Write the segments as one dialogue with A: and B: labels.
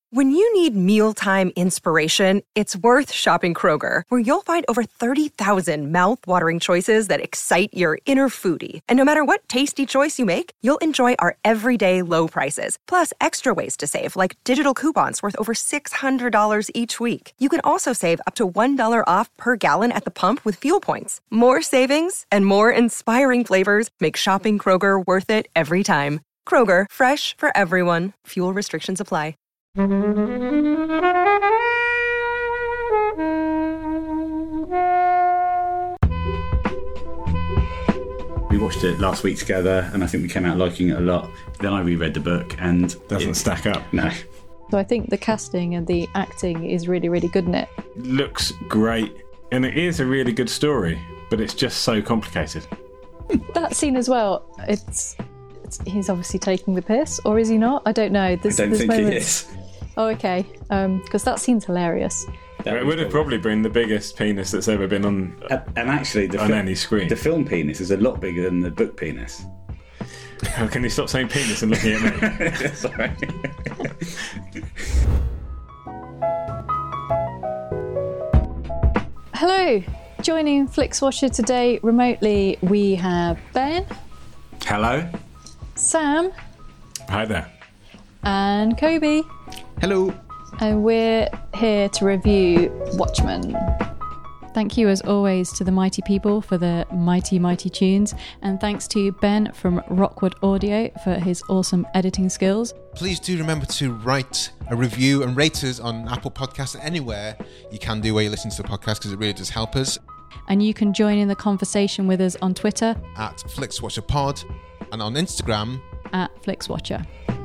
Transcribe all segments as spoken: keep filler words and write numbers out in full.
A: When you need mealtime inspiration, it's worth shopping Kroger, where you'll find over thirty thousand mouth-watering choices that excite your inner foodie. And no matter what tasty choice you make, you'll enjoy our everyday low prices, plus extra ways to save, like digital coupons worth over six hundred dollars each week. You can also save up to one dollar off per gallon at the pump with fuel points. More savings and more inspiring flavors make shopping Kroger worth it every time. Kroger, fresh for everyone. Fuel restrictions apply.
B: We watched it last week together, and I think we came out liking it a lot. Then I reread the book, and
C: doesn't
B: it,
C: stack up.
B: No.
D: So I think the casting and the acting is really, really good in it.
C: Looks great, and it is a really good story, but it's just so complicated.
D: That scene as well, it's, it's he's obviously taking the piss, or is he not? I don't know. There's,
B: I don't
D: there's
B: think
D: moments...
B: he is.
D: Oh, okay. Because um, that scene's hilarious.
C: That it would have probably been the biggest penis that's ever been on
B: and, and actually, the
C: on
B: fil-
C: any screen.
B: The film penis is a lot bigger than the book penis.
C: Oh, can you stop saying penis and looking at me?
B: Sorry.
D: Hello. Joining Flixwatcher today remotely, we have Ben.
C: Hello.
D: Sam.
C: Hi there.
D: And Kobe.
E: Hello.
D: And we're here to review Watchmen. Thank you, as always, to the mighty people for the mighty, mighty tunes. And thanks to Ben from Rockwood Audio for his awesome editing skills.
E: Please do remember to write a review and rate us on Apple Podcasts and anywhere you can do where you listen to the podcast, because it really does help us.
D: And you can join in the conversation with us on Twitter
E: at FlixWatcherPod and on Instagram
D: at FlixWatcher.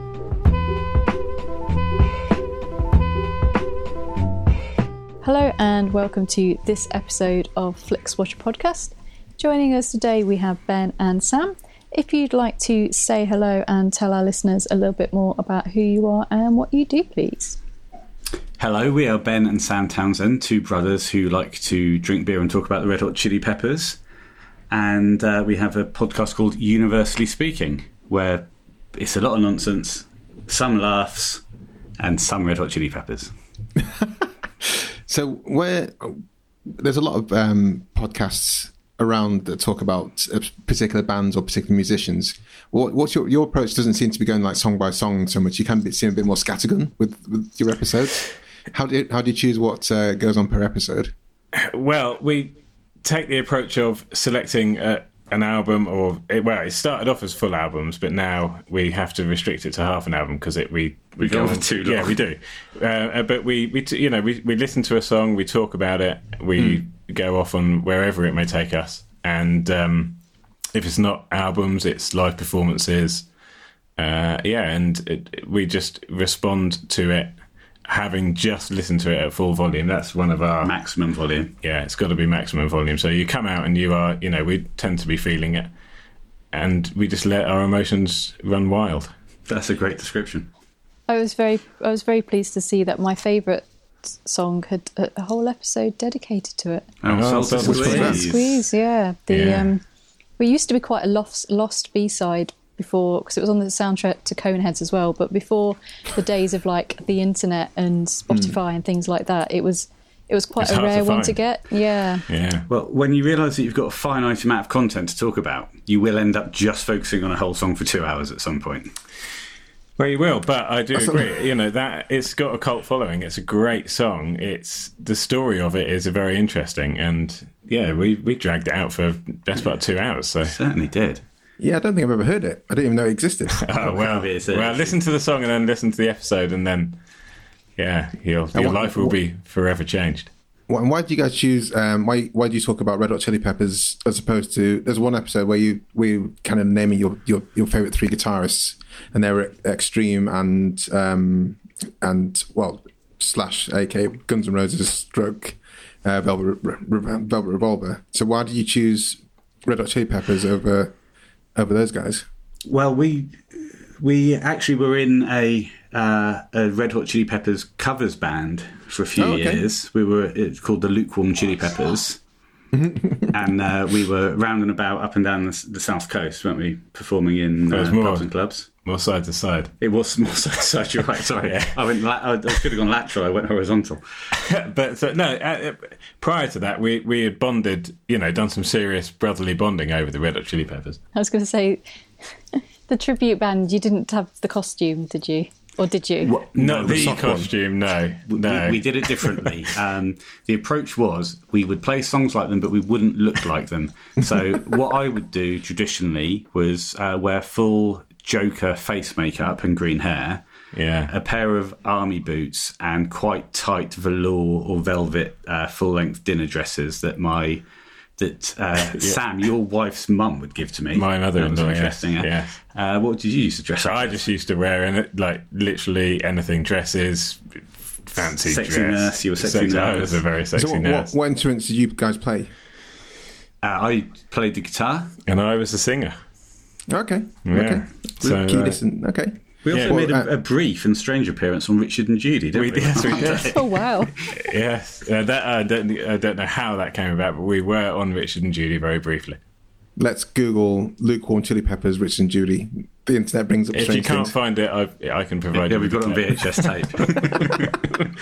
D: Hello and welcome to this episode of Flixwatcher Podcast. Joining us today we have Ben and Sam. If you'd like to say hello and tell our listeners a little bit more about who you are and what you do, please.
B: Hello, we are Ben and Sam Townsend, two brothers who like to drink beer and talk about the Red Hot Chili Peppers. And uh, we have a podcast called Universally Speaking, where it's a lot of nonsense, some laughs, and some Red Hot Chili Peppers.
E: So where there's a lot of um, podcasts around that talk about particular bands or particular musicians. What, what's your your approach? Doesn't seem to be going like song by song so much. You can be, seem a bit more scattergun with, with your episodes. How do you, how do you choose what uh, goes on per episode?
C: Well, we take the approach of selecting a, an album, or it, well, it started off as full albums, but now we have to restrict it to half an album because it we
B: we go on too long.
C: Yeah, we do. Uh, but we we t- you know we we listen to a song, we talk about it, we mm. go off on wherever it may take us, and um, if it's not albums, it's live performances. Uh, yeah, and it, we just respond to it. Having just listened to it at full volume, that's one of our
B: maximum volume.
C: Yeah, it's got to be maximum volume. So you come out and you are, you know, we tend to be feeling it, and we just let our emotions run wild.
B: That's a great description.
D: I was very, I was very pleased to see that my favourite song had a, a whole episode dedicated to it.
B: Oh,
C: oh
B: Salted
C: Salted
B: Squeeze.
D: Squeeze, yeah. The
C: yeah.
D: um, we used to be quite a lost, lost B-side before, because it was on the soundtrack to Coneheads as well, but before the days of like the internet and Spotify mm. and things like that, it was it was quite
C: it's
D: a rare
C: to
D: one
C: find.
D: to get. Yeah.
C: Yeah.
B: Well, when you realise that you've got a finite amount of content to talk about, you will end up just focusing on a whole song for two hours at some point.
C: Well, you will, but I do agree. You know that it's got a cult following. It's a great song. It's the story of it is very interesting, and yeah, we we dragged it out for best part of two hours. So
B: certainly did.
E: Yeah, I don't think I've ever heard it. I didn't even know it existed.
C: Oh, well, well, listen to the song and then listen to the episode, and then, yeah, your, your
E: what,
C: life will be forever changed.
E: And why do you guys choose, um, why why do you talk about Red Hot Chili Peppers as opposed to, there's one episode where you we kind of naming your, your, your favourite three guitarists, and they were Extreme and, um, and well, Slash, A K A Guns N' Roses, stroke, uh, Velvet, Re- Re- Velvet Revolver. So why did you choose Red Hot Chili Peppers over... over those guys?
B: Well, we we actually were in a uh, a Red Hot Chili Peppers covers band for a few
E: oh, okay.
B: years. We were it's called the Lukewarm Chili Peppers, and uh, we were round and about up and down the, the south coast, weren't we? Performing in uh,
C: more,
B: pubs and clubs.
C: More side to side.
B: It was more side to side. You're right. Sorry,
C: Yeah.
B: I went. La- I could have gone lateral. I went horizontal.
C: But so, no, uh, prior to that, we, we had bonded, you know, done some serious brotherly bonding over the Red Hot Chili Peppers.
D: I was going to say, the tribute band, you didn't have the costume, did you? Or did you?
B: What?
C: Not
B: No,
C: the
E: soft one.
C: costume, no. no.
B: We, we did it differently. Um, the approach was we would play songs like them, but we wouldn't look like them. So what I would do traditionally was uh, wear full Joker face makeup and green hair,
C: Yeah.
B: a pair of army boots, and quite tight velour or velvet uh, full-length dinner dresses that my that uh, Sam, your wife's mum, would give to me.
C: My mother-in-law,
B: That was interesting.
C: yes,
B: yeah.
C: yes.
B: Uh, what did you used to dress
C: So
B: up?
C: I just used to wear, in it, like, literally anything, dresses, fancy
B: Sexy
C: dress.
B: nurse, you were sexy
C: I
B: nurse.
C: was a very sexy
E: So what, what,
C: nurse.
E: what instruments did you guys play?
B: Uh, I played the guitar.
C: And I was a singer.
E: Okay.
C: Yeah.
E: Okay.
C: So,
E: Key
C: uh,
E: listen. Okay.
B: We also
C: Yeah.
B: made
E: Well,
B: a, a brief and strange appearance on Richard and Judy, didn't
C: We
B: we?
C: did, yes, we did.
D: Oh, wow.
C: Yes, uh, that, I, don't, I don't know how that came about, but we were on Richard and Judy very briefly.
E: Let's Google lukewarm chili peppers, Rich and Judy. The internet brings up
C: If you
E: strange
C: can't
E: things.
C: find it, I've, I can provide
B: Yeah,
C: you
B: we've
C: with
B: got it on
C: the
B: V H S tape.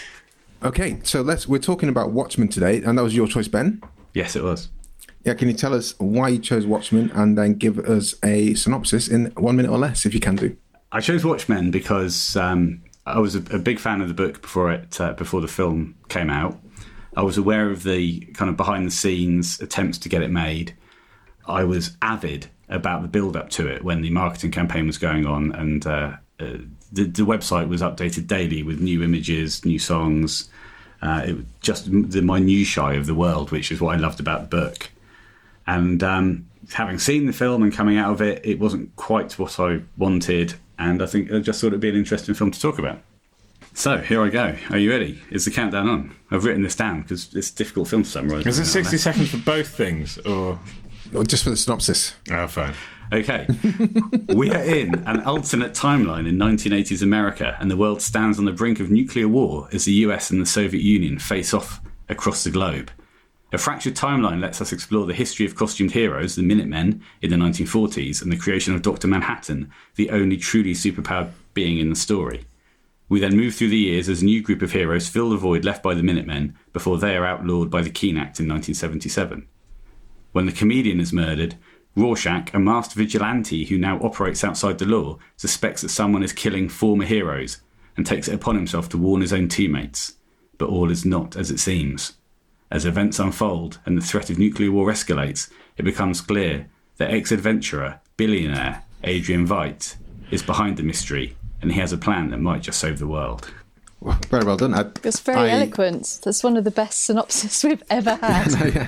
E: Okay, so let's. We're talking about Watchmen today, and that was your choice, Ben.
B: Yes, it was.
E: Yeah, can you tell us why you chose Watchmen, and then give us a synopsis in one minute or less, if you can do?
B: I chose Watchmen because um, I was a, a big fan of the book before it uh, before the film came out. I was aware of the kind of behind the scenes attempts to get it made. I was avid about the build up to it when the marketing campaign was going on, and uh, uh, the, the website was updated daily with new images, new songs. Uh, it was just the minutiae of the world, which is what I loved about the book. And um, having seen the film and coming out of it, it wasn't quite what I wanted, and I think I just thought it'd be an interesting film to talk about. So here I go. Are you ready? Is the countdown on? I've written this down because it's a difficult film to summarise.
C: Is it sixty seconds for both things, or...?
E: Or just for the synopsis.
C: Oh, fine.
B: Okay. We are in an alternate timeline in nineteen eighties America, and the world stands on the brink of nuclear war as the U S and the Soviet Union face off across the globe. A fractured timeline lets us explore the history of costumed heroes, the Minutemen, in the nineteen forties, and the creation of Doctor Manhattan, the only truly superpowered being in the story. We then move through the years as a new group of heroes fill the void left by the Minutemen before they are outlawed by the Keene Act in nineteen seventy-seven. When the comedian is murdered, Rorschach, a masked vigilante who now operates outside the law, suspects that someone is killing former heroes and takes it upon himself to warn his own teammates. But all is not as it seems. As events unfold and the threat of nuclear war escalates, it becomes clear that ex-adventurer, billionaire Adrian Veidt is behind the mystery, and he has a plan that might just save the world.
E: Well, very well done. I,
D: That's very
E: I,
D: eloquent. That's one of the best synopses we've ever had.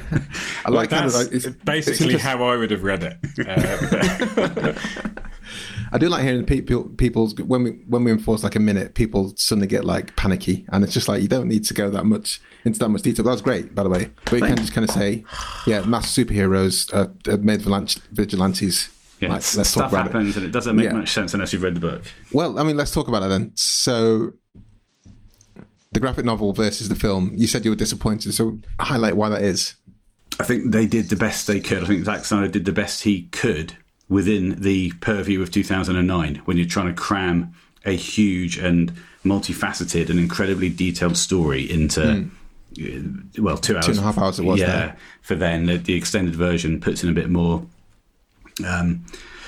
E: I like
C: Well,
E: kind of
C: that's
E: like, it's, it's
C: basically
E: interest-
C: how I would have read it. Uh,
E: I do like hearing people people's when we when we enforce like a minute, people suddenly get like panicky, and it's just like you don't need to go that much into that much detail. That was great, by the way. But you can just kind of say, yeah, mass superheroes uh, uh, made vigilant- vigilantes.
B: Yeah,
E: Like, let's talk
B: stuff
E: about
B: happens
E: it.
B: and it doesn't make
E: Yeah.
B: much sense unless you've read the book.
E: Well, I mean, let's talk about it then. So, the graphic novel versus the film. You said you were disappointed, so highlight why that is.
B: I think they did the best they could. I think Zack Snyder did the best he could within the purview of two thousand nine when you're trying to cram a huge and multifaceted and incredibly detailed story into, mm. well, two hours.
E: Two and a half hours it was
B: Yeah,
E: there.
B: for then the, the extended version puts in a bit more. Um,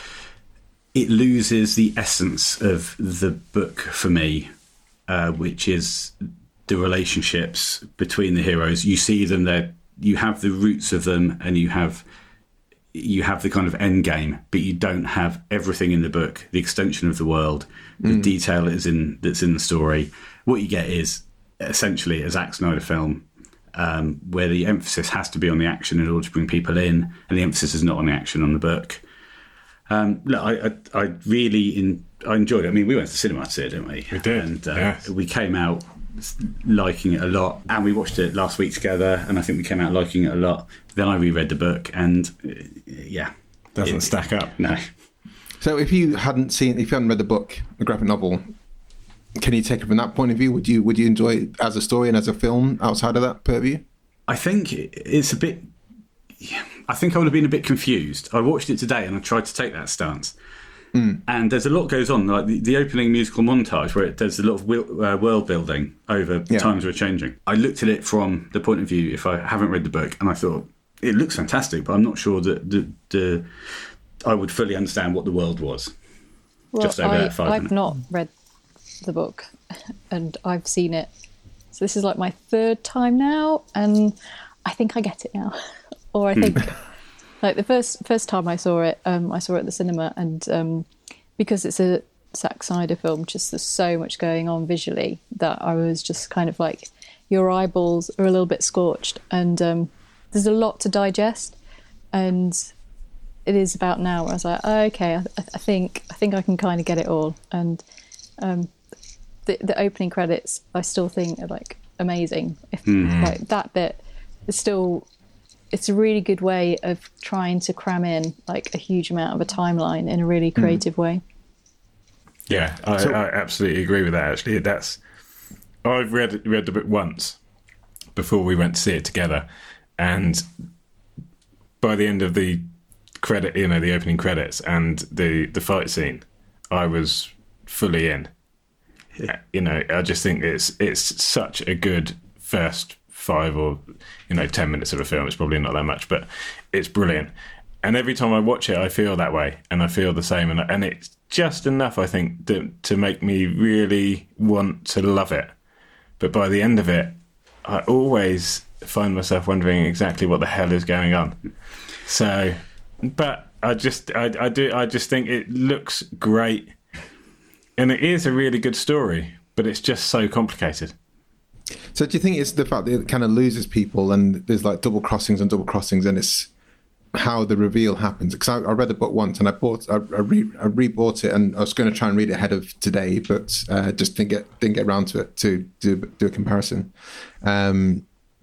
B: it loses the essence of the book for me, uh, which is the relationships between the heroes. You see them there. You have the roots of them, and you have you have the kind of end game, but you don't have everything in the book. The extension of the world, the mm. detail that is in that's in the story. What you get is essentially a Zack Snyder film, um, where the emphasis has to be on the action in order to bring people in, and the emphasis is not on the action on the book. Um, look, I, I, I really in, I enjoyed it. I mean, we went to the cinema to see it, didn't we?
C: We did,
B: and uh,
C: yes.
B: we came out liking it a lot, and we watched it last week together, and I think we came out liking it a lot. Then I reread the book, and uh, yeah,
C: doesn't
B: it,
C: stack up.
B: No.
E: So, if you hadn't seen, if you hadn't read the book, the graphic novel, can you take it from that point of view? Would you would you enjoy it as a story and as a film outside of that purview?
B: I think it's a bit. I think I would have been a bit confused. I watched it today and I tried to take that stance. Mm. And there's a lot goes on, like the, the opening musical montage where it does a lot of will, uh, world building over yeah. times we're changing. I looked at it from the point of view, if I haven't read the book, and I thought, it looks fantastic, but I'm not sure that the, the I would fully understand what the world was.
D: Well,
B: just over
D: I,
B: that five
D: I've
B: minutes.
D: not read the book, and I've seen it. So this is like my third time now, and I think I get it now. Or I think, like the first first time I saw it, um, I saw it at the cinema, and um, because it's a Zack Snyder film, just there's so much going on visually that I was just kind of like, your eyeballs are a little bit scorched, and um, there's a lot to digest, and it is about now where I was like, oh, okay, I, I think I think I can kind of get it all, and um, the the opening credits I still think are like amazing. If mm-hmm. like that bit is still, it's a really good way of trying to cram in like a huge amount of a timeline in a really creative mm. way.
C: Yeah, I, so, I absolutely agree with that. Actually, that's I've read read the book once before we went to see it together, and by the end of the credit, you know, the opening credits and the the fight scene, I was fully in. Yeah. You know, I just think it's it's such a good first five or you know ten minutes of a film. It's probably not that much, but it's brilliant. And every time I watch it, I feel that way, and I feel the same, and and it's just enough, I think, to, to make me really want to love it. But by the end of it, I always find myself wondering exactly what the hell is going on. So, but I just, I, I do, I just think it looks great, and it is a really good story, but it's just so complicated.
E: So, do you think it's the fact that it kind of loses people, and there's like double crossings and double crossings, and it's how the reveal happens? Because I, I read the book once, and I bought, I, I, re, I re-bought it, and I was going to try and read it ahead of today, but uh, just didn't get didn't get around to it to do do a comparison. Um,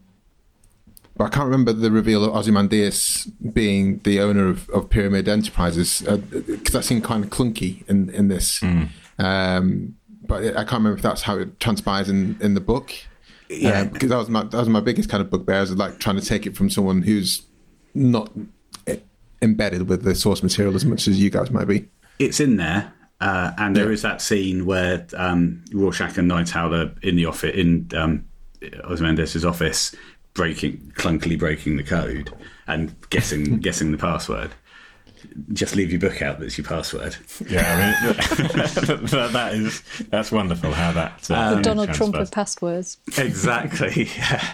E: But I can't remember the reveal of Ozymandias being the owner of, of Pyramid Enterprises, because uh, that seemed kind of clunky in, in this. Mm. Um, but I can't remember if that's how it transpires in, in the book. Yeah, uh, because that was my that was my biggest kind of bugbear, is like trying to take it from someone who's not embedded with the source material as much as you guys might be.
B: It's in there, uh, and there yeah. is that scene where um, Rorschach and Nighthowler in the office in um, Ozymandias' office, breaking clunkily breaking the code and guessing guessing the password. Just leave your book out, that's your password.
C: Yeah, I mean, that, that is that's wonderful how that uh,
D: um, the Donald transfers. Trump of passwords.
B: Exactly. Yeah.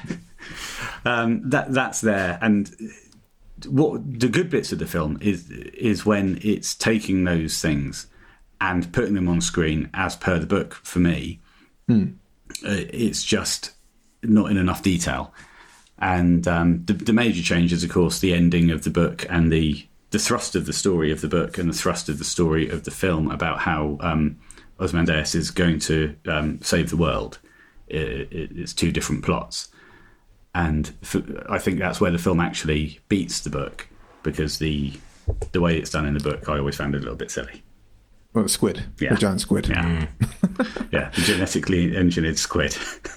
B: Um, that that's there, and what the good bits of the film is is when it's taking those things and putting them on screen as per the book. For me, hmm. uh, it's just not in enough detail. And um, the, the major change is, of course, the ending of the book and the, the thrust of the story of the book and the thrust of the story of the film about how um, Ozymandias is going to um, save the world. It, it, it's two different plots. And for, I think that's where the film actually beats the book, because the the way it's done in the book, I always found it a little bit silly.
E: Well, the squid.
B: Yeah.
E: The giant squid.
B: Yeah, mm. yeah, the genetically engineered squid.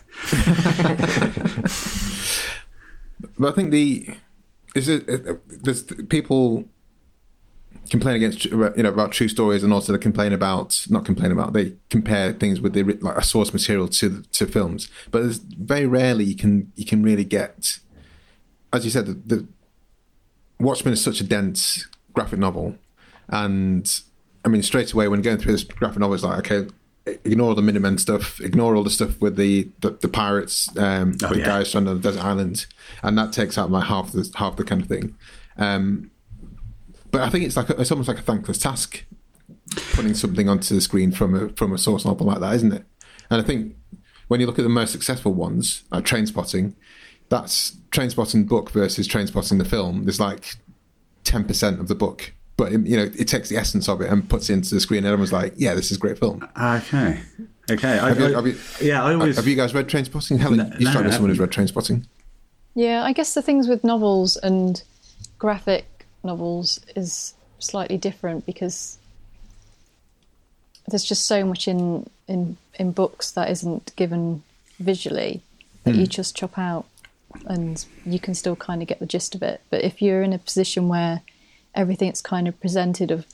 E: But I think the is it, it there's people complain against you know about true stories, and also they complain about not complain about they compare things with the like a source material to to films. But there's very rarely you can you can really get, as you said, the, the Watchmen is such a dense graphic novel, and I mean straight away when going through this graphic novel, it's like, okay, ignore all the Minutemen stuff, ignore all the stuff with the the, the pirates, um, oh, with yeah. guys on the desert island, and that takes out like half the half the kind of thing. Um, but I think it's like a, it's almost like a thankless task putting something onto the screen from a from a source novel like that, isn't it? And I think when you look at the most successful ones, like Trainspotting, that's Trainspotting book versus Trainspotting the film. There's like ten percent of the book. But, you know, it takes the essence of it and puts it into the screen, and everyone's like, yeah, this is a great film.
B: Okay. Okay.
E: Have, I, you, have, you,
B: yeah, I always...
E: have you guys read Trainspotting? Helen, no, you strike no, me as someone who's read Trainspotting.
D: Yeah, I guess the things with novels and graphic novels is slightly different, because there's just so much in, in, in books that isn't given visually that mm. you just chop out, and you can still kind of get the gist of it. But if you're in a position where everything that's kind of presented of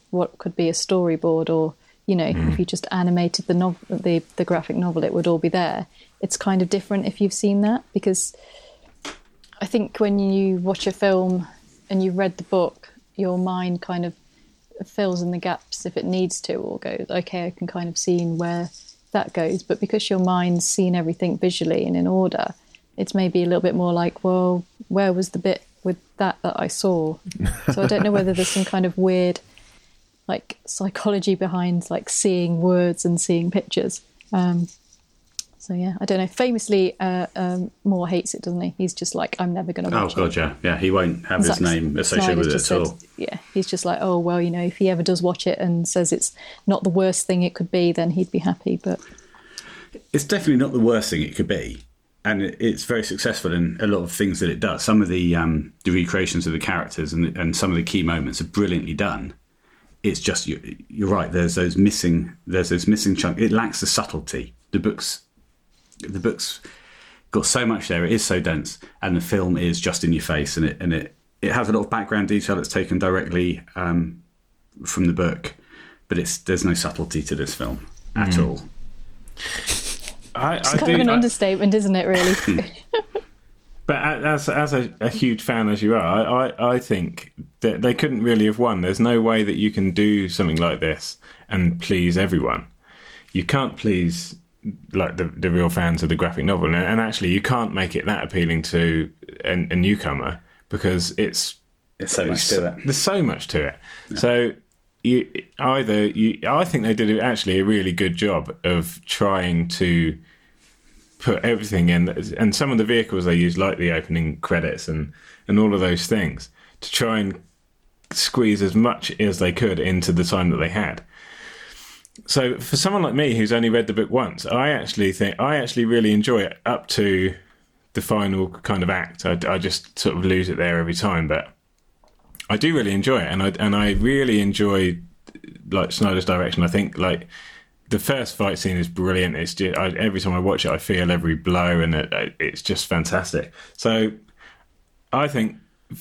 D: what could be a storyboard, or you know, mm. if you just animated the novel, the the graphic novel, it would all be there. It's kind of different if you've seen that, because I think when you watch a film and you've read the book, your mind kind of fills in the gaps if it needs to, or goes, okay, I can kind of see where that goes. But because your mind's seen everything visually and in order, it's maybe a little bit more like, well, where was the bit with that that I saw? So I don't know whether there's some kind of weird like psychology behind like seeing words and seeing pictures. Um, so yeah, I don't know. Famously, uh, um, Moore hates it, doesn't he? He's just like, I'm never going to watch
B: oh,
D: it.
B: God, yeah. Yeah, he won't have
D: Zack
B: his name associated with it at
D: said,
B: all.
D: Yeah, he's just like, oh, well, you know, if he ever does watch it and says it's not the worst thing it could be, then he'd be happy. But
B: it's definitely not the worst thing it could be. And it's very successful in a lot of things that it does. Some of the um, the recreations of the characters and, and some of the key moments are brilliantly done. It's just, you're, you're right, there's those missing, there's those missing chunks. It lacks the subtlety. The book's, the book's got so much there, it is so dense, and the film is just in your face, and it and it, it has a lot of background detail that's taken directly um, from the book, but it's there's no subtlety to this film at mm. all.
C: I,
D: it's
C: I
D: kind
C: do,
D: of an
C: I,
D: understatement, isn't it, really?
C: But as as a, a huge fan as you are, I, I, I think that they couldn't really have won. There's no way that you can do something like this and please everyone. You can't please like the, the real fans of the graphic novel, and, and actually you can't make it that appealing to a, a newcomer, because it's
B: there's so much to it.
C: There's so much to it. Yeah. So you either you, I think they did actually a really good job of trying to put everything in, and some of the vehicles they used, like the opening credits and, and all of those things, to try and squeeze as much as they could into the time that they had. So for someone like me who's only read the book once, I actually think I actually really enjoy it up to the final kind of act. I, I just sort of lose it there every time, but I do really enjoy it, and I and I really enjoy like Snyder's direction. I think like the first fight scene is brilliant. It's just, I, every time I watch it, I feel every blow, and it, it's just fantastic. So I think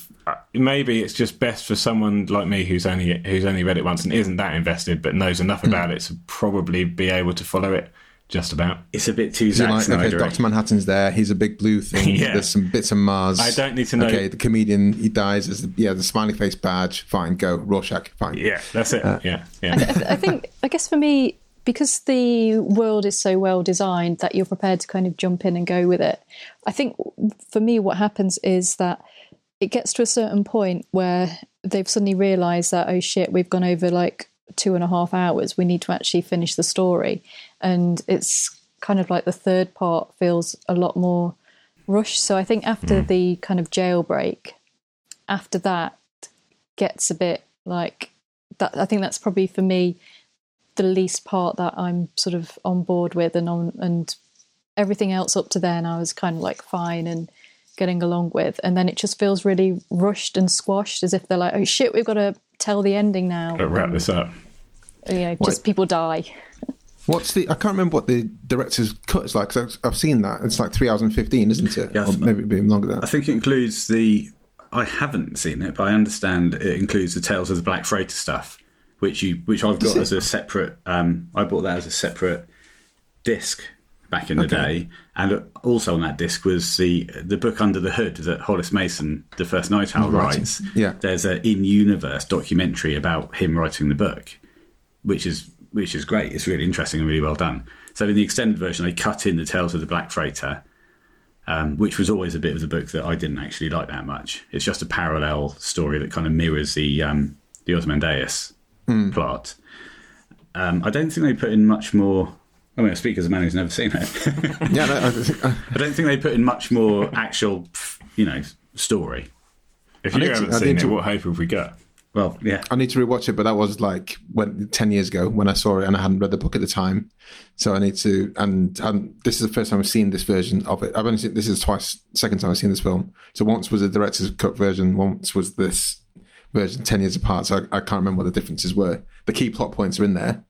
C: maybe it's just best for someone like me who's only who's only read it once and isn't that invested, but knows enough about mm. it to probably be able to follow it just about.
B: It's a bit too Zack
E: like,
B: Snyder.
E: Okay, Doctor Manhattan's there. He's a big blue thing.
C: Yeah.
E: There's some bits of Mars.
C: I don't need to know.
E: Okay, the comedian, he dies. There's the, yeah, the smiley face badge. Fine, go. Rorschach, fine.
C: Yeah, that's it. Uh, yeah, yeah.
D: I, I think, I guess for me, because the world is so well designed that you're prepared to kind of jump in and go with it. I think for me, what happens is that it gets to a certain point where they've suddenly realised that, oh shit, we've gone over like two and a half hours. We need to actually finish the story. And it's kind of like the third part feels a lot more rushed. So I think after mm. the kind of jailbreak, after that gets a bit like that. I think that's probably for me the least part that I'm sort of on board with, and on, and everything else up to then I was kind of like fine and getting along with, and then it just feels really rushed and squashed, as if they're like, oh shit, we've got to tell the ending now.
C: But wrap this up.
D: You know, just what, people die.
E: What's the? I can't remember what the director's cut is like, because I've, I've seen that. It's like three hours and fifteen, isn't it?
B: Yeah,
E: or maybe it'd be longer than that.
B: I think it includes the. I haven't seen it, but I understand it includes the Tales of the Black Freighter stuff, which you, which I've got as a separate. Um, I bought that as a separate disc back in the okay. day, and also on that disc was the the book Under the Hood that Hollis Mason, the first Night Owl,
E: right.
B: writes.
E: Yeah,
B: there's an in-universe documentary about him writing the book, which is which is great. It's really interesting and really well done. So in the extended version, they cut in the Tales of the Black Freighter, um, which was always a bit of the book that I didn't actually like that much. It's just a parallel story that kind of mirrors the um, the Ozymandias mm. plot. Um, I don't think they put in much more. I mean, I speak as a man who's never seen it.
E: yeah, no, I,
B: I don't think they put in much more actual, you know, story.
C: If you haven't to, seen it, to, what hope have we got?
B: Well, yeah.
E: I need to rewatch it, but that was like when ten years ago when I saw it, and I hadn't read the book at the time. So I need to, and, and this is the first time I've seen this version of it. I've only seen, this is twice, second time I've seen this film. So once was the director's cut version, once was this version ten years apart. So I, I can't remember what the differences were. The key plot points are in there.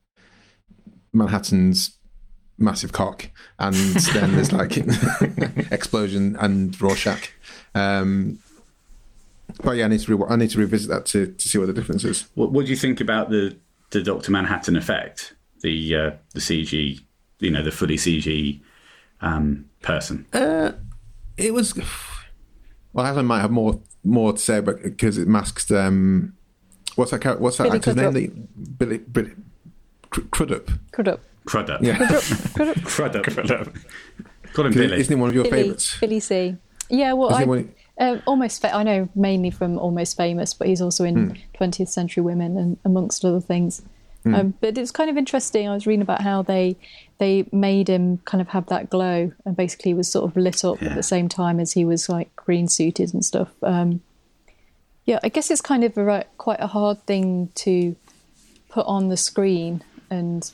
E: Manhattan's massive cock, and then there's like explosion and Rorschach. Um, But yeah, I need to re- I need to revisit that to, to see what the difference is.
B: What, what do you think about the, the Doctor Manhattan effect? The uh, the C G, you know, the fully C G um, person.
E: Uh, it was. Well, Alan might have more more to say, but because it masks. Um, what's that? char- What's that
D: Billy
E: actor's
D: Crudup.
E: name? The, Billy, Billy Cr- Crudup.
D: Crudup.
B: Crudup.
E: Yeah.
D: Crudup.
B: Crudup.
C: Crudup.
B: Call him Billy.
E: Isn't he one of your
D: Billy,
E: favourites?
D: Billy C. Yeah, well,
E: Isn't he
D: I,
E: one-
D: um, almost. Fa- I know mainly from Almost Famous, but he's also in twentieth Century Women and amongst other things. Um, but it's kind of interesting. I was reading about how they they made him kind of have that glow, and basically was sort of lit up
B: Yeah.
D: at the same time as he was like green suited and stuff. Um, yeah, I guess it's kind of a, quite a hard thing to put on the screen and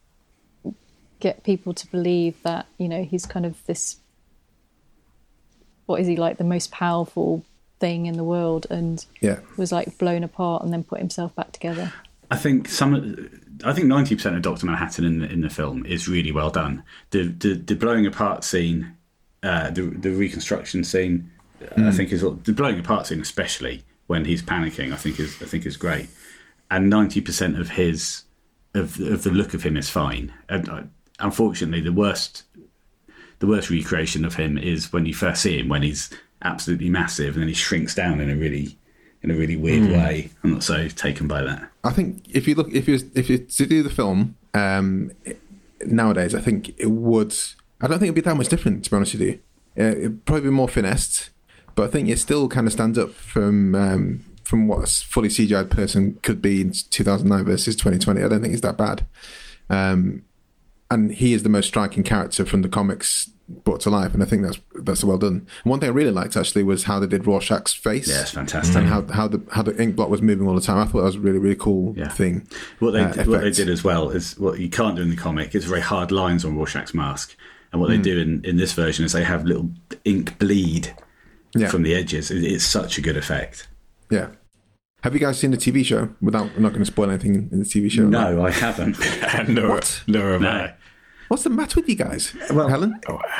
D: get people to believe that, you know, he's kind of this, what is he, like the most powerful thing in the world, and
E: Yeah.
D: was like blown apart and then put himself back together.
B: I think some. of- I think ninety percent of Doctor Manhattan in the in the film is really well done. The the, the blowing apart scene, uh, the the reconstruction scene, I think is the blowing apart scene, especially when he's panicking. I think is I think is great, and ninety percent of his of of the look of him is fine. And uh, unfortunately, the worst the worst recreation of him is when you first see him when he's absolutely massive and then he shrinks down in a really in a really weird way. I'm not so taken by that.
E: I think if you look, if you if you to do the film um, nowadays, I think it would. I don't think it'd be that much different, to be honest with you. Uh, it'd probably be more finessed, but I think it still kind of stands up from um, from what a fully C G I'd person could be in two thousand nine versus twenty twenty. I don't think it's that bad. Um, and he is the most striking character from the comics brought to life, and I think that's that's well done. And one thing I really liked actually was how they did Rorschach's face.
B: Yeah, it's fantastic.
E: And how how the how the ink blot was moving all the time. I thought that was a really really cool
B: Yeah.
E: thing.
B: What they
E: uh,
B: what they
E: effect.
B: did as well is what you can't do in the comic. It's very hard lines on Rorschach's mask, and what they do in, in this version is they have little ink bleed
E: Yeah.
B: from the edges. It, it's such a good effect.
E: Yeah. Have you guys seen the T V show? Without, I'm not going to spoil anything in the T V show.
B: No, I haven't.
C: Nor,
E: What?
C: nor have
B: No.
C: I.
E: What's the matter with you guys?
B: Well-
E: Helen,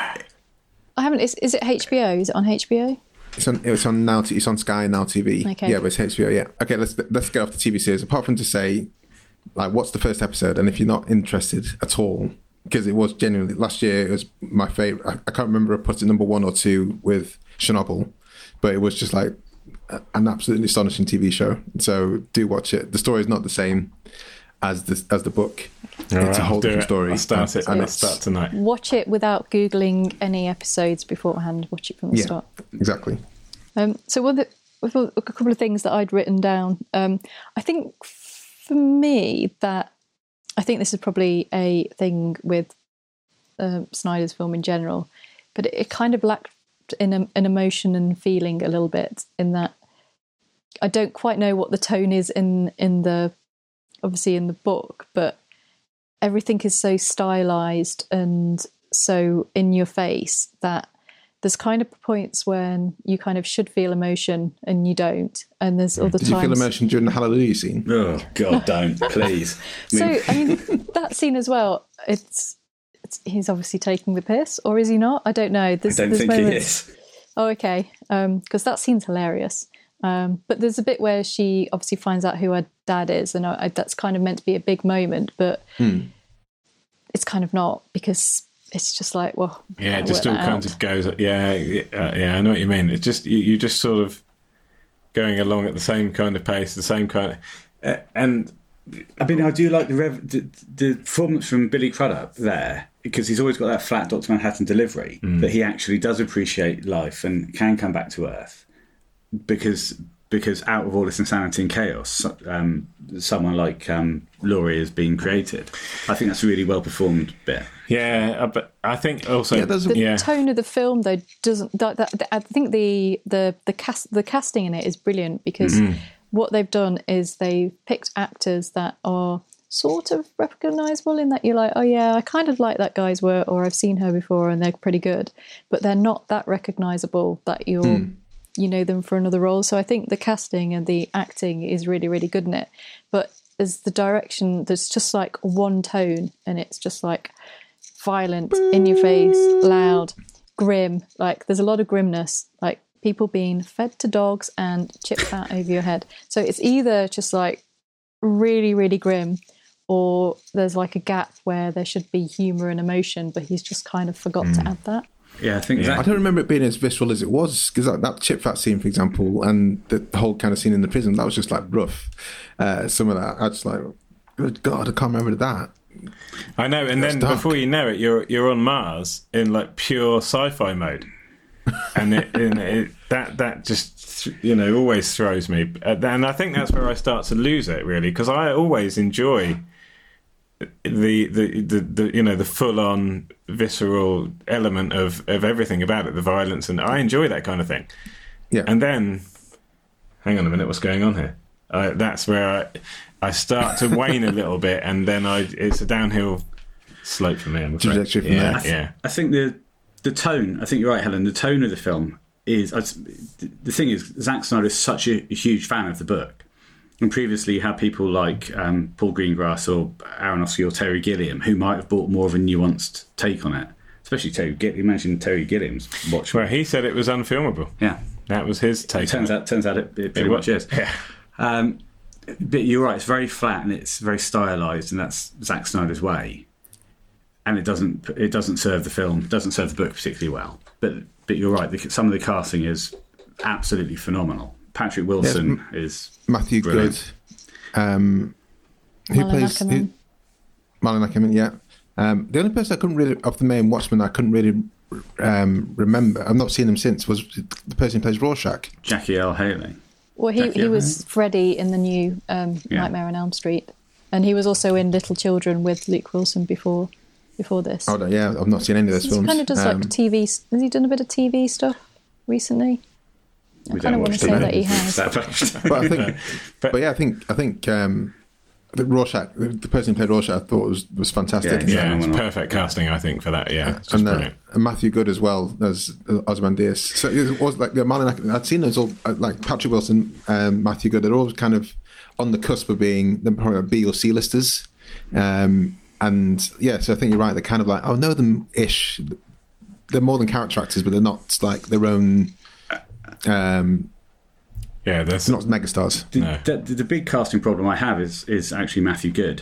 D: I haven't. Is, is it H B O? Is it on H B O?
E: it's on. It's on now. It's on Sky Now T V.
D: Okay.
E: Yeah, but it's H B O. Yeah. Okay. Let's let's get off the T V series. Apart from to say, like, what's the first episode? And if you're not interested at all, because it was genuinely last year, it was my favorite. I, I can't remember if I put it number one or two with Chernobyl, but it was just like a- an absolutely astonishing T V show. So do watch it. The story is not the same as the as the book.
C: All
E: It's
C: right,
E: a
C: I'll
E: whole
C: do
E: different
C: it.
E: story.
C: I'll start
E: And-
C: it.
E: and
C: I'll
E: it's-
C: start tonight.
D: Watch it without googling any episodes beforehand. Watch it from the
E: Yeah,
D: start.
E: exactly.
D: Um, so one of the, a couple of things that I'd written down. Um, I think for me that I think this is probably a thing with uh, Snyder's film in general, but it, it kind of lacked in a, an emotion and feeling a little bit. In that, I don't quite know what the tone is in in the obviously in the book, but everything is so stylized and so in your face that there's kind of points when you kind of should feel emotion and you don't, and there's other
E: Did you
D: times.
E: feel emotion during the Hallelujah scene?
B: Oh God, don't please. I
D: So
B: mean,
D: I mean that scene as well. It's, it's he's obviously taking the piss, or is he not? I don't know.
B: I
D: There's,
B: don't
D: there's
B: think he
D: moments.
B: is.
D: Oh, okay. Because that scene's hilarious. Um, but there's a bit where she obviously finds out who her dad is, and I, I, that's kind of meant to be a big moment, but it's kind of not, because it's just like, well,
C: Yeah,
D: I
C: it just
D: work
C: all
D: that
C: kinds
D: out.
C: of goes. Yeah, yeah, uh, yeah, I know what you mean. It's just you, you just sort of going along at the same kind of pace, the same kind of, uh, and
B: I mean, I do like the, rev- the the performance from Billy Crudup there, because he's always got that flat Doctor Manhattan delivery, that he actually does appreciate life and can come back to Earth, because because out of all this insanity and chaos, um, someone like um, Laurie has been created. I think that's a really well performed bit.
C: yeah, uh, but I think also
E: Yeah, there's a-
D: The
C: yeah.
D: tone of the film, though, doesn't. That, that, I think the the the cast the casting in it is brilliant, because
C: Mm-hmm.
D: what they've done is they've picked actors that are sort of recognisable, in that you're like, oh yeah, I kind of like that guy's work, or I've seen her before, and they're pretty good, but they're not that recognisable that you're
C: Hmm.
D: you know them for another role. So I think the casting and the acting is really really good in it, but as the direction, there's just like one tone, and it's just like violent, in your face, loud, grim. Like there's a lot of grimness. Like people being fed to dogs and chip fat over your head. So it's either just like really, really grim, or there's like a gap where there should be humour and emotion, but he's just kind of forgot mm. to add that.
B: Yeah, I think
C: yeah.
B: That,
E: I don't remember it being as visceral as it was, because that, that chip fat scene, for example, and the, the whole kind of scene in the prison, that was just like rough. Uh, some of that, I just like, good God, I can't remember that.
C: I know, and
E: That's
C: then
E: dark.
C: before you know it, you're you're on Mars in like pure sci-fi mode, and it, and it that that just you know always throws me, and I think that's where I start to lose it really, because I always enjoy the the, the the you know the full-on visceral element of of everything about it, the violence, and I enjoy that kind of thing.
E: Yeah,
C: and then hang on a minute, what's going on here? Uh, that's where I. I start to wane a little bit, and then I it's a downhill slope for me. I'm afraid.
E: Trajectory from
C: yeah,
E: there.
B: I, th-
C: yeah.
B: I think the the tone. I think you're right, Helen. The tone of the film is. I, the thing is, Zack Snyder is such a, a huge fan of the book, and previously you had people like um, Paul Greengrass or Aronofsky or Terry Gilliam who might have brought more of a nuanced take on it. Especially Terry Gilliam. Imagine Terry Gilliam's watch.
C: Well, he said it was unfilmable.
B: Yeah,
C: that was his take.
B: It turns
C: on
B: out, turns out it, it pretty
C: it
B: much
C: was,
B: is.
C: Yeah.
B: Um, But you're right, it's very flat and it's very stylised, and that's Zack Snyder's way. And it doesn't it doesn't serve the film, it doesn't serve the book particularly well. But but you're right, the, some of the casting is absolutely phenomenal. Patrick Wilson
E: yes,
B: is
E: Matthew
B: brilliant.
E: Good. Um, who
D: Malin
E: plays
D: Ackerman.
E: who, Malin Ackerman? Yeah. Um, the only person I couldn't really of the main Watchmen I couldn't really um, remember. I've not seen him since. Was the person who plays Rorschach?
B: Jackie L. Haley.
D: Well, he,
B: Jackie
D: he
B: L.
D: was Freddy in the new um,
B: Yeah.
D: Nightmare on Elm Street, and he was also in Little Children with Luke Wilson before before this.
E: Oh no, yeah, I've not seen any of those
D: he
E: films.
D: kind of does
E: Um,
D: like T V. Has he done a bit of T V stuff recently? I
B: We
D: kind of
B: don't
D: want to
B: watch
D: say
B: the
D: that he
B: movies.
D: has.
E: but I think,
C: But-
E: but yeah, I think I think um, the Rorschach, the, the person who played Rorschach, I thought was was fantastic.
B: Yeah,
E: And-
C: Yeah, it's
B: phenomenal.
C: perfect casting, I think, for that. Yeah, it's just
E: and, uh,
C: brilliant.
E: and Matthew Good as well as uh, Ozymandias. So it was like the Malin Ackerman. I'd seen those all uh, like Patrick Wilson, um, Matthew Good. They're all kind of on the cusp of being the probably B or C listers. Um, and yeah, so I think you're right. They're kind of like I know them ish. They're more than character actors, but they're not like their own. Um,
C: Yeah, there's
E: they're not megastars.
B: The,
C: No.
B: the, the big casting problem I have is is actually Matthew Good.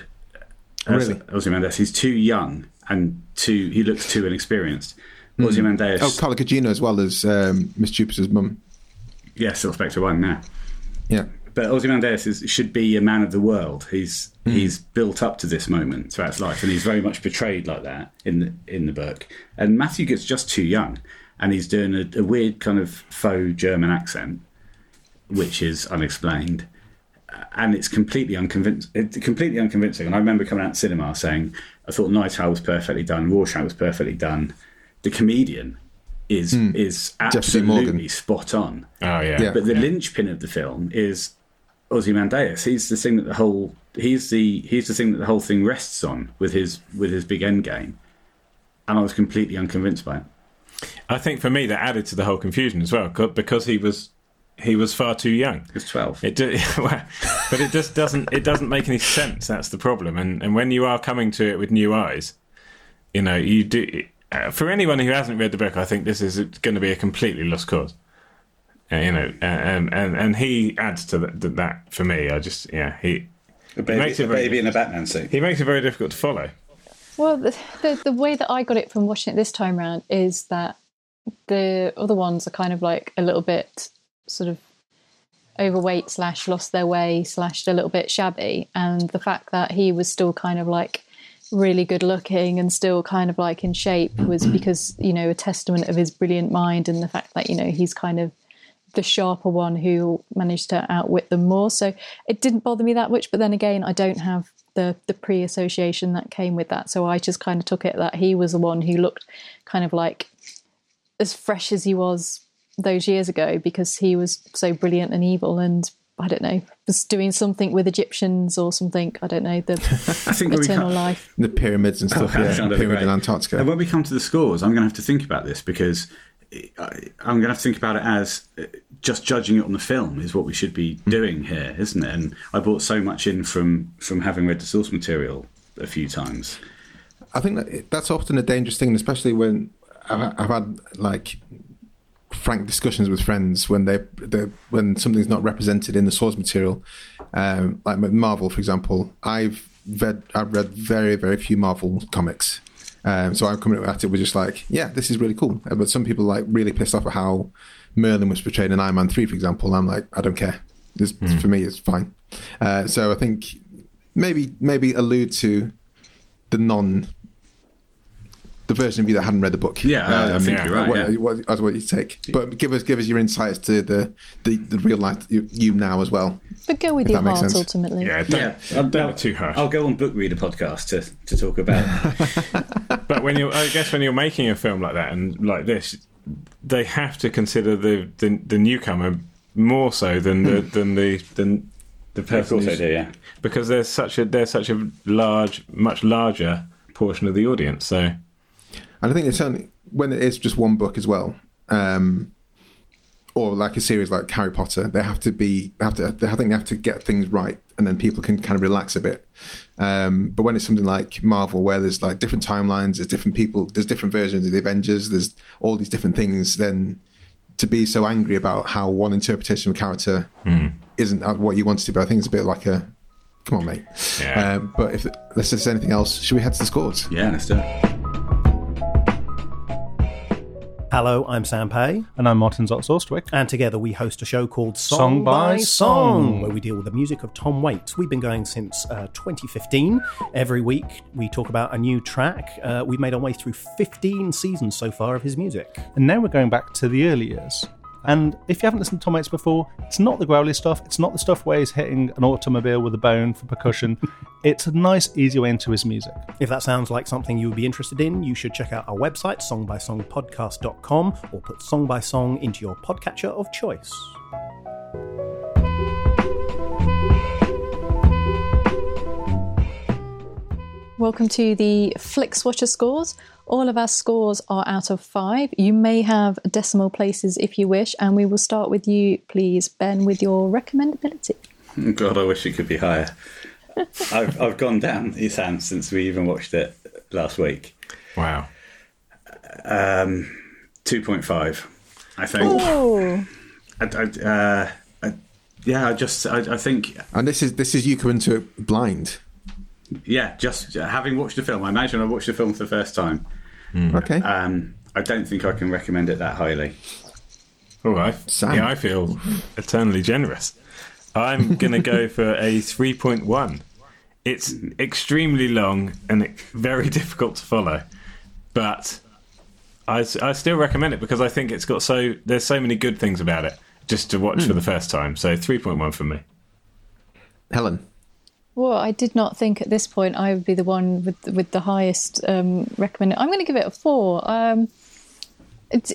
B: As
E: Really?
B: Ozymandias. He's too young and too he looks too inexperienced. Ozymandias.
E: Oh, Carla Gugino as well as um, Miss Jupiter's mum.
B: Yeah, still Spectre One now.
E: Yeah.
B: But Ozymandias is, should be a man of the world. He's
E: Hmm.
B: he's built up to this moment throughout his life, and he's very much portrayed like that in the in the book. And Matthew Good's just too young, and he's doing a, a weird kind of faux German accent, which is unexplained, and it's completely unconvincing. It's completely unconvincing. And I remember coming out of cinema saying, I thought Night Owl was perfectly done, Rorschach was perfectly done. The comedian is is
E: Jeffrey Morgan.
B: absolutely spot on.
C: oh yeah,
E: Yeah.
B: But the
C: yeah.
B: linchpin of the film is Ozymandias. He's the thing that the whole he's the he's the thing that the whole thing rests on with his with his big end game. And I was completely unconvinced by it.
C: I think for me that added to the whole confusion as well, 'cause- because he was he was far too young.
B: He was twelve.
C: It do, but it just doesn't it doesn't make any sense. That's the problem. And and when you are coming to it with new eyes, you know, you do. Uh, for anyone who hasn't read the book, I think this is going to be a completely lost cause. Uh, you know, uh, and and and he adds to that, to that for me. I just yeah he
B: a baby,
C: makes it
B: a
C: very
B: baby in a Batman suit.
C: he makes it very difficult to follow.
D: Well, the, the the way that I got it from watching it this time round is that the other ones are kind of like a little bit sort of overweight slash lost their way slash a little bit shabby, and the fact that he was still kind of like really good looking and still kind of like in shape was because, you know, a testament of his brilliant mind and the fact that, you know, he's kind of the sharper one who managed to outwit them more. So it didn't bother me that much, but then again, I don't have the the pre-association that came with that, so I just kind of took it that he was the one who looked kind of like as fresh as he was those years ago because he was so brilliant and evil and I don't know, was doing something with Egyptians or something. I don't know, the
B: I think when we
D: eternal
B: come,
D: life.
E: The pyramids and stuff,
B: Oh,
E: yeah.
B: sounded
E: Pyramid
B: great.
E: in Antarctica.
B: And when we come to the scores, I'm going to have to think about this because I- I'm going to have to think about it as uh, just judging it on the film is what we should be doing here, isn't it? And I brought so much in from from having read the source material a few times.
E: I think that that's often a dangerous thing, especially when I've, I've had like frank discussions with friends when they they when something's not represented in the source material. Um, like Marvel, for example, I've read I've read very very few Marvel comics. Um, so I'm coming at it with just like, yeah, this is really cool. But some people like really pissed off at how Merlin was portrayed in Iron Man three, for example. I'm like, I don't care. This, mm. For me, it's fine. Uh, so I think maybe maybe allude to the non, the version of you that hadn't read the book.
B: Yeah, uh, I think
E: yeah.
B: you're right.
E: What,
B: yeah.
E: what, as what you take, but give us give us your insights to the the, the real life you, you now as well.
D: But go with your heart ultimately.
C: Yeah, don't,
B: yeah.
C: I'll, don't be too harsh.
B: I'll go on Book Reader podcast to, to talk about it.
C: But when you, I guess, when you're making a film like that and like this, they have to consider the the, the newcomer more so than the than the than the person.
B: Of course they do, yeah.
C: Because there's such a there's such a large, much larger portion of the audience. So,
E: and I think it's only when it is just one book as well. Um, or like a series like Harry Potter, they have to be, they have to, they, I think they have to get things right, and then people can kind of relax a bit. Um, but when it's something like Marvel, where there's like different timelines, there's different people, there's different versions of the Avengers, there's all these different things, then to be so angry about how one interpretation of a character mm. isn't what you want it to be, I think it's a bit like a, come on, mate.
C: Yeah.
E: Um, but if unless there's anything else, should we head to the scores?
B: Yeah, let's do it.
F: Hello, I'm Sam Pay.
G: And I'm Martin Zotz-Orstwick.
F: And together we host a show called Song,
G: Song
F: by
G: by
F: Song,
G: Song,
F: where we deal with the music of Tom Waits. We've been going since uh, twenty fifteen. Every week we talk about a new track. Uh, we've made our way through fifteen seasons so far of his music.
G: And now we're going back to the early years. And if you haven't listened to Tom Waits before, it's not the growly stuff. It's not the stuff where he's hitting an automobile with a bone for percussion. It's a nice, easy way into his music.
F: If that sounds like something you would be interested in, you should check out our website, song by song podcast dot com, or put Song by Song into your podcatcher of choice.
D: Welcome to the FlixWatcher scores. All of our scores are out of five. You may have decimal places if you wish, and we will start with you, please, Ben, with your recommendability.
B: God, I wish it could be higher. I've I've gone down, Sam, since we even watched it last week.
C: Wow.
B: Um, two point five, I think.
D: Oh.
B: I, I, uh, I, yeah, I just, I, I think...
E: And this is this is you coming to it blind.
B: Yeah, just having watched the film. I imagine I watched the film for the first time.
E: Mm. Okay.
B: Um, I don't think I can recommend it that highly.
C: All right.
E: Sam.
C: Yeah, I feel eternally generous. I'm going to go for a three point one. It's extremely long and very difficult to follow, but I, I still recommend it because I think it's got so there's so many good things about it just to watch mm. for the first time. So three point one for me.
E: Helen.
D: Well, I did not think at this point I would be the one with with the highest um, recommended. I'm going to give it a four. Um, it's,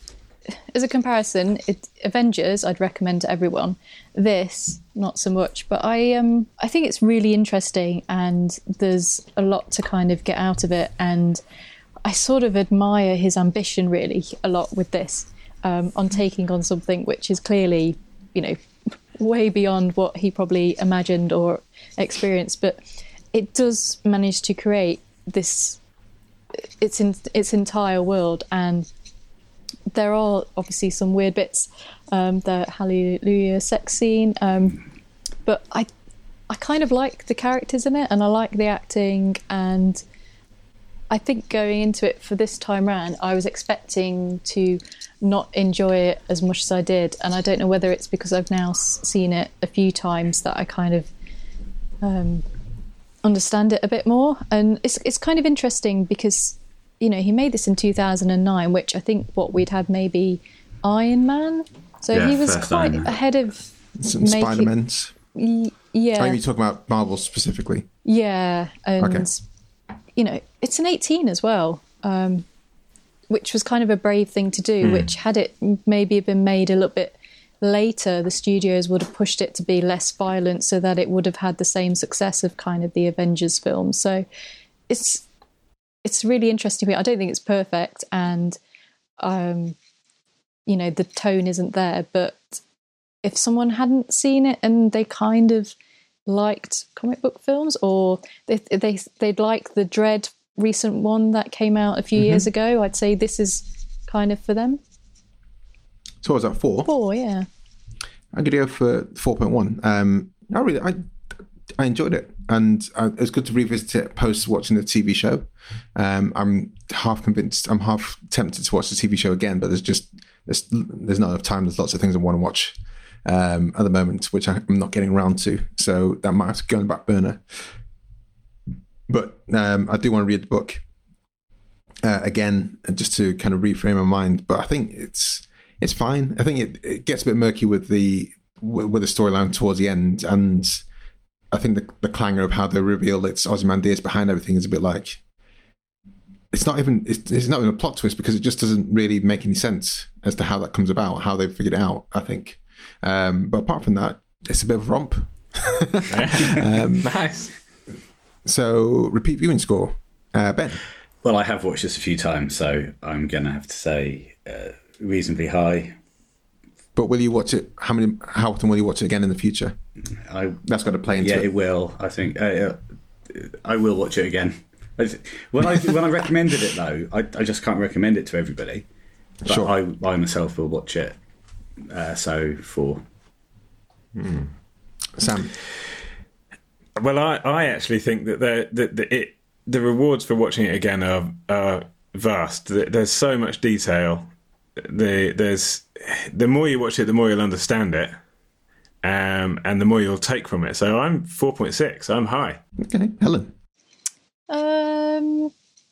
D: as a comparison, it, Avengers I'd recommend to everyone. This, not so much. But I um, I think it's really interesting, and there's a lot to kind of get out of it. And I sort of admire his ambition really a lot with this, um, on taking on something which is clearly, you know, way beyond what he probably imagined or experienced, but it does manage to create this its in its entire world. And there are obviously some weird bits, um the Hallelujah sex scene, um but I I kind of like the characters in it, and I like the acting, and I think going into it for this time round I was expecting to not enjoy it as much as I did, and I don't know whether it's because I've now seen it a few times that I kind of um, understand it a bit more. And it's it's kind of interesting because, you know, he made this in two thousand nine, which I think what we'd had maybe Iron Man, so
B: yeah,
D: he was quite ahead of
E: Some
D: making,
E: Spider-Mans.
D: Y- yeah.
E: Are you talking about Marvel specifically?
D: Yeah, and
E: okay.
D: you know, it's an eighteen as well. Um, which was kind of a brave thing to do, mm. which had it maybe been made a little bit later, the studios would have pushed it to be less violent so that it would have had the same success of kind of the Avengers film. So it's it's really interesting. I don't think it's perfect, and um, you know, the tone isn't there, but if someone hadn't seen it and they kind of liked comic book films, or they, they, they'd like the Dredd recent one that came out a few mm-hmm. years ago, I'd say this is kind of for them.
E: So what was that, four?
D: Four, yeah.
E: I'm going to go for four point one. Um, I really, I, I enjoyed it, and I, it was good to revisit it post watching the T V show. Um, I'm half convinced, I'm half tempted to watch the T V show again, but there's just there's there's not enough time. There's lots of things I want to watch um, at the moment, which I'm not getting around to. So that might have to go on the back burner. But um, I do want to read the book uh, again, just to kind of reframe my mind. But I think it's it's fine. I think it, it gets a bit murky with the with the storyline towards the end, and I think the, the clangor of how they reveal it's Ozymandias behind everything is a bit like it's not even it's, it's not even a plot twist, because it just doesn't really make any sense as to how that comes about, how they've figured it out, I think. Um, but apart from that, it's a bit of a romp. um,
C: Nice.
E: So, repeat viewing score, uh, Ben.
B: Well, I have watched this a few times, so I'm going to have to say uh, reasonably high.
E: But will you watch it? How many? How often will you watch it again in the future?
B: I,
E: That's got to play into
B: yeah,
E: it.
B: it will. I think uh, uh, I will watch it again. When I when I recommended it though, I, I just can't recommend it to everybody. But
E: Sure.
B: I, I myself will watch it. Uh, so four.
E: Sam.
C: Well, I, I actually think that the that the, it the rewards for watching it again are are vast. There's so much detail. The there's the more you watch it, the more you'll understand it, um, and the more you'll take from it. So I'm four point six. I'm high.
E: Okay, Helen.
D: Um,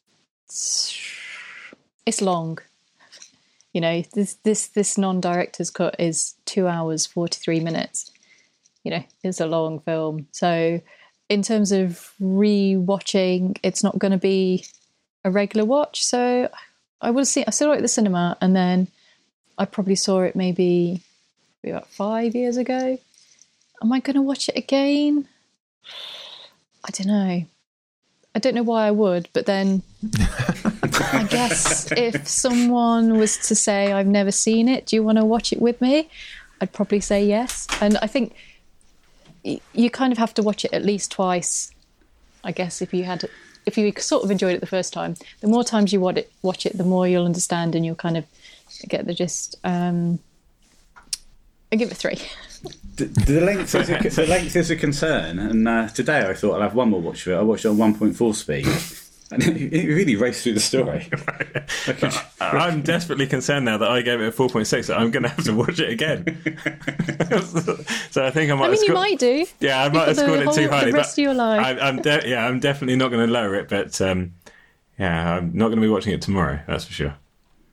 D: it's long. You know, this this this non-director's cut is two hours forty-three minutes. You know, it's a long film. So, in terms of re-watching, it's not going to be a regular watch. So, I would see. I saw it at the cinema, and then I probably saw it maybe, maybe about five years ago. Am I going to watch it again? I don't know. I don't know why I would, but then I guess if someone was to say, I've never seen it, do you want to watch it with me? I'd probably say yes. And I think y- you kind of have to watch it at least twice. I guess if you had, if you sort of enjoyed it the first time, the more times you watch it, watch it, the more you'll understand and you'll kind of get the gist. Um, I give it three.
B: The, the length is a, the length is a concern, and uh, today I thought I'll have one more watch of it. I watched it on one point four speed, and it, it really raced through the story. I could,
C: I'm desperately concerned now that I gave it a four point six. That I'm going to have to watch it again. So I think I might.
D: I mean,
C: have
D: you
C: sco-
D: might do.
C: Yeah, I might have
D: For the
C: scored it
D: whole-
C: too highly.
D: the rest
C: but
D: of your life.
C: I, I'm de- yeah, I'm definitely not going to lower it. But um, yeah, I'm not going to be watching it tomorrow. That's for sure.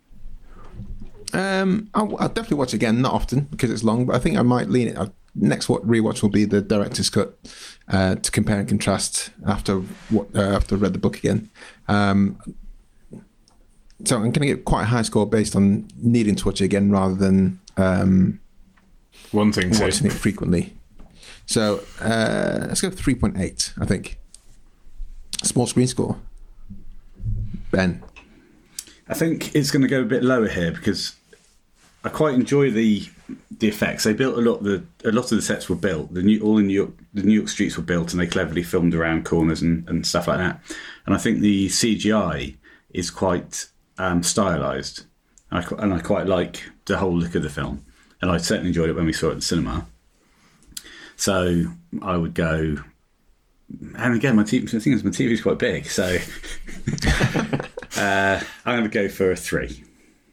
E: Um, I'll, I'll definitely watch it again. Not often because it's long, but I think I might lean it. I'll, next what rewatch will be the director's cut uh, to compare and contrast after what uh, after I've read the book again. Um, so I'm going to get quite a high score based on needing to watch it again rather than um,
C: One thing to
E: watching it frequently. So uh, let's go three point eight. I think small screen score. Ben.
B: I think it's going to go a bit lower here because I quite enjoy the the effects. They built a lot. Of the a lot of the sets were built. The new all in New York, the New York streets were built, and they cleverly filmed around corners and, and stuff like that. And I think the C G I is quite um, stylized, and I, qu- and I quite like the whole look of the film. And I certainly enjoyed it when we saw it at the cinema. So I would go. And again, my T V, the thing is, my T V is quite big, so uh, I'm going to go for a three.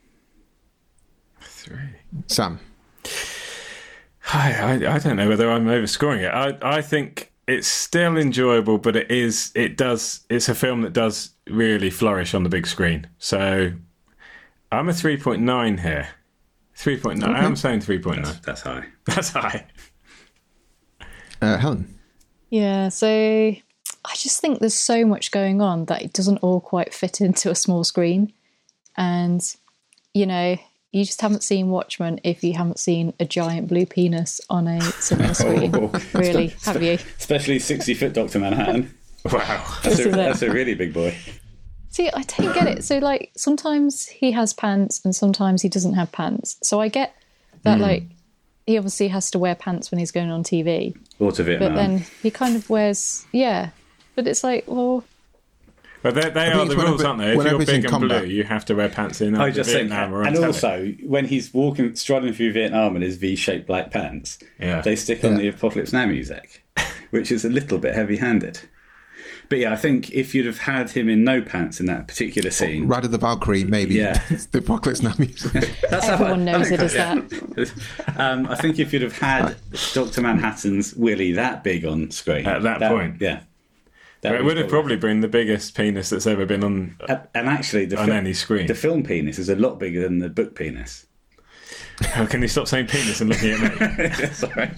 C: Three.
E: Sam.
C: I, I I don't know whether I'm overscoring it. I I think it's still enjoyable, but it is it does it's a film that does really flourish on the big screen. So I'm a three point nine here. Three point nine.
E: Okay.
C: I'm saying three point nine.
B: That's high.
C: That's high.
E: Uh, Helen.
D: Yeah, so I just think there's so much going on that it doesn't all quite fit into a small screen. And, you know, you just haven't seen Watchmen if you haven't seen a giant blue penis on a cinema screen.
B: Oh.
D: Really, have you?
B: Especially sixty-foot Doctor Manhattan.
C: Wow.
B: That's
D: This
B: a,
D: is it.
B: that's a really big boy.
D: See, I don't get it. So, like, sometimes he has pants and sometimes he doesn't have pants. So I get that, like, he obviously has to wear pants when he's going on T V.
B: Or to Vietnam.
D: But then he kind of wears, yeah. But it's like, well,
C: Well, But they, they are
E: it's
C: the
E: when
C: rules,
E: every-
C: aren't they? If
E: when
C: you're
E: everything's
C: big
E: in
C: and blue,
E: combat.
C: you have to wear pants in
B: I just think,
C: Vietnam or on
B: and
C: telly.
B: also when he's walking, striding through Vietnam in his V-shaped black pants,
C: Yeah.
B: they stick on
E: Yeah.
B: the Apocalypse Now music, which is a little bit heavy-handed. But yeah, I think if you'd have had him in no pants in that particular scene,
E: Ride of the Valkyrie, maybe.
B: Yeah.
E: The Apocalypse Now music.
B: that's how
D: Everyone
B: I-
D: knows it as
B: yeah.
D: that.
B: um, I think if you'd have had Doctor Manhattan's Willy that big on screen
C: At that point.
B: yeah, that
C: It
B: was
C: would have probably been the biggest penis that's ever been on.
B: And, and actually, the
C: on
B: fil-
C: any screen.
B: the film penis is a lot bigger than the book penis.
C: How can you stop saying penis and looking at me?
B: Sorry.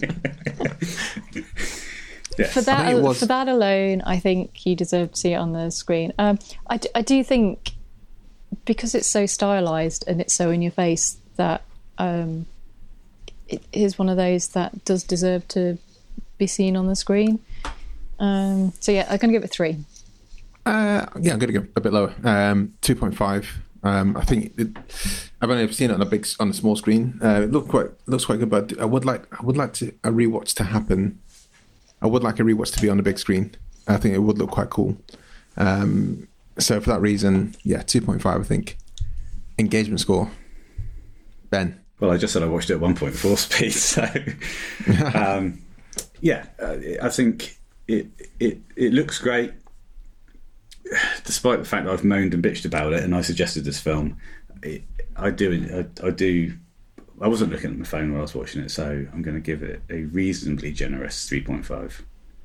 B: Yes.
D: For
E: I
D: that,
E: think it was-
D: for that alone, I think you deserve to see it on the screen. Um, I, d- I do think because it's so stylized and it's so in your face that um, it is one of those that does deserve to be seen on the screen. Um, so yeah, I'm going to give it three.
E: Uh, yeah, I'm going to go a bit lower. Um, two point five. Um, I think it, I've only ever seen it on a big, on a small screen. Uh, it looked quite, looks quite good, but I would like, I would like to a rewatch to happen. I would like a rewatch to be on a big screen. I think it would look quite cool. Um, so for that reason, yeah, two point five. I think. Engagement score. Ben.
B: Well, I just said I watched it at one point four speed, so um, yeah, uh, I think it it it looks great. Despite the fact that I've moaned and bitched about it, and I suggested this film, it, I do I, I do. I wasn't looking at my phone while I was watching it, so I'm going to give it a reasonably generous three point five.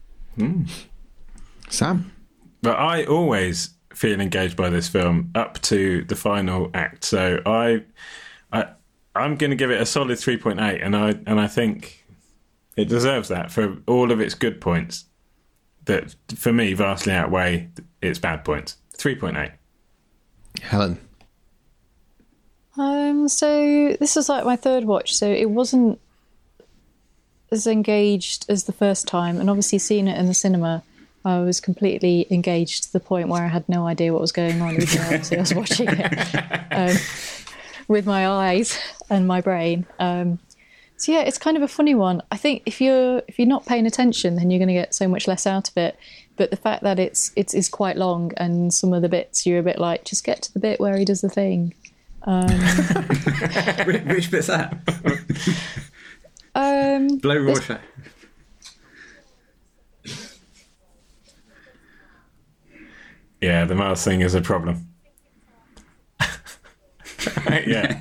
E: Sam.
C: But I always feel engaged by this film up to the final act. So I, I, I'm going to give it a solid three point eight, and I and I think it deserves that for all of its good points that, for me, vastly outweigh its bad points. three point eight.
E: Helen.
D: Um, so this was like my third watch, so it wasn't as engaged as the first time, and obviously seeing it in the cinema, I was completely engaged to the point where I had no idea what was going on, even though obviously I was watching it um, with my eyes and my brain. Um, so yeah, it's kind of a funny one. I think if you're if you're not paying attention, then you're going to get so much less out of it. But the fact that it's it's is quite long, and some of the bits you're a bit like, just get to the bit where he does the thing. Um,
B: which, which bit's that?
D: um,
B: Blow Rorschach.
C: Yeah, the Mars thing is a problem. Yeah.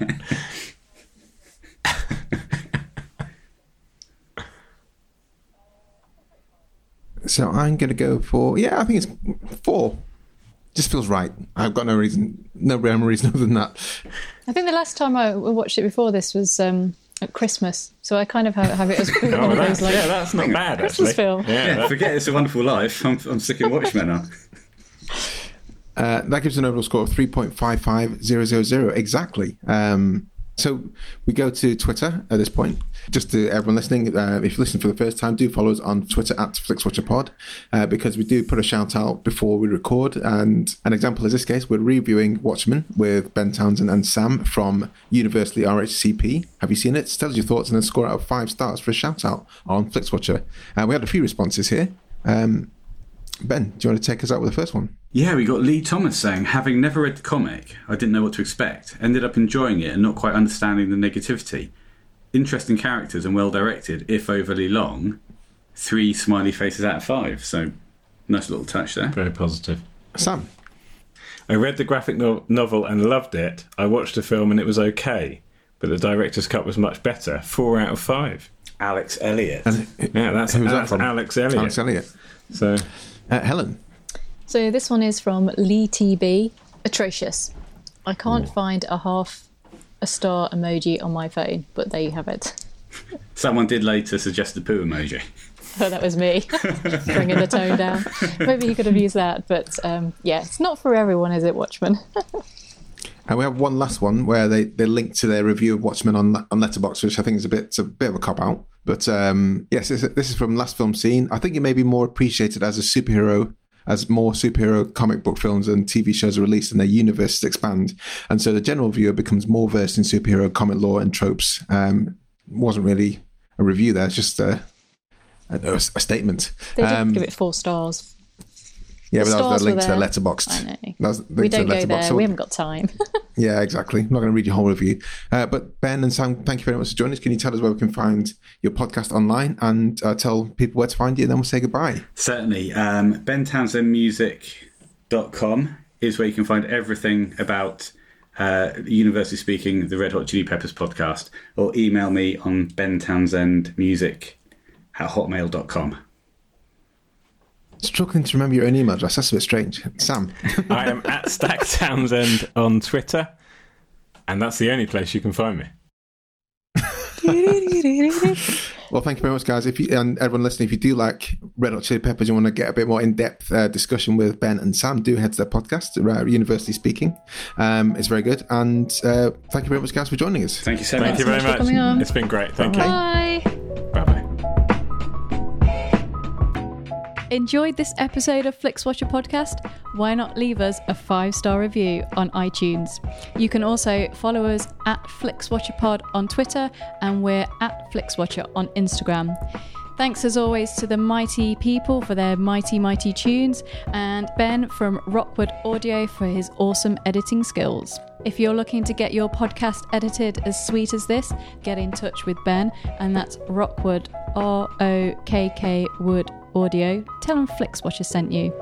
E: So I'm going to go for, yeah, I think it's four. Just feels right. I've got no reason, no rhyme or reason other than that.
D: I think the last time I watched it before this was um, at Christmas, so I kind of have, have it as one
C: Oh,
D: of
C: that's,
D: those like
C: yeah, that's not bad,
D: Christmas
C: actually.
D: film.
C: Yeah,
B: Yeah,
C: that-
B: forget It's a Wonderful Life. I'm, I'm sticking Watchmen on.
E: Uh, that gives an overall score of three point five five zero zero zero exactly. Um, so we go to Twitter at this point. Just to everyone listening, uh, if you listen for the first time, do follow us on Twitter at FlixWatcherPod uh, because we do put a shout out before we record. And an example is this case, we're reviewing Watchmen with Ben Townsend and Sam from Universally R H C P. Have you seen it? Tell us your thoughts and then score out of five stars for a shout out on FlixWatcher. Uh, we had a few responses here. Um, Ben, do you want to take us out with the first one?
B: Yeah, we got Lee Thomas saying, having never read the comic, I didn't know what to expect. Ended up enjoying it and not quite understanding the negativity. Interesting characters and well directed, if overly long. Three smiley faces out of five. So, nice little touch there.
C: Very positive.
E: Sam?
C: I read the graphic no- novel and loved it. I watched the film and it was okay, but the director's cut was much better. Four out of five.
B: Alex Elliott.
E: And
C: Yeah, that's,
E: who's that
C: that's
E: from?
C: Alex Elliott.
E: Alex Elliott.
C: So,
E: Uh, Helen?
D: So this one is from Lee T B. Atrocious. I can't find a half a star emoji on my phone, but there you have it.
B: Someone did later suggest the poo emoji.
D: Oh, that was me, bringing the tone down. Maybe he could have used that, but um, yeah, it's not for everyone, is it, Watchmen?
E: And we have one last one where they, they link to their review of Watchmen on on Letterboxd, which I think is a bit it's a bit of a cop out. But um, yes, this, this is from Last Film Seen. I think it may be more appreciated as a superhero, as more superhero comic book films and T V shows are released and their universes expand, and so the general viewer becomes more versed in superhero comic lore and tropes. Um, wasn't really a review there; it's just a, a, a statement.
D: They did
E: Um,
D: give it four stars.
E: Yeah,
D: The
E: but that was
D: stars
E: the link
D: were
E: to the
D: there.
E: letterboxd.
D: I know.
E: That was the link
D: We
E: to
D: don't
E: the
D: go
E: letterboxd.
D: there.
E: So-
D: We haven't got time.
E: Yeah, exactly. I'm not going to read your whole review. Uh, but Ben and Sam, thank you very much for joining us. Can you tell us where we can find your podcast online and uh, tell people where to find you, and then we'll say goodbye.
B: Certainly. Um, ben Townsend Music dot com is where you can find everything about uh, Universally Speaking, the Red Hot Chili Peppers podcast, or email me on bentownsendmusic at hotmail dot com.
E: Struggling to remember your own email address. That's a bit strange. Sam.
C: I am at Stack Townsend on Twitter, and that's the only place you can find me.
E: Well, thank you very much, guys. If you and everyone listening, if you do like Red Hot Chili Peppers, you want to get a bit more in-depth uh, discussion with Ben and Sam, do head to their podcast, uh, Universally Speaking. Um, it's very good. And uh, thank you very much, guys, for joining us.
B: Thank you so
C: Thank
B: much.
C: you very
D: so much for
C: much.
D: coming on.
C: It's been great. Thank
D: Bye.
C: you. Bye-bye.
D: Enjoyed this episode of FlixWatcher Podcast? Why not leave us a five-star review on iTunes? You can also follow us at FlixWatcherPod on Twitter, and we're at FlixWatcher on Instagram. Thanks as always to the mighty people for their mighty, mighty tunes, and Ben from Rockwood Audio for his awesome editing skills. If you're looking to get your podcast edited as sweet as this, get in touch with Ben, and that's Rockwood, R O K K Wood Audio. Tell them FlixWatcher sent you.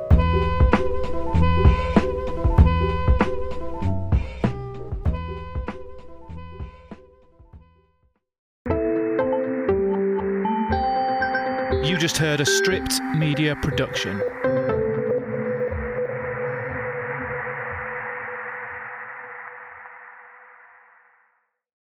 H: You just heard a Stripped Media production.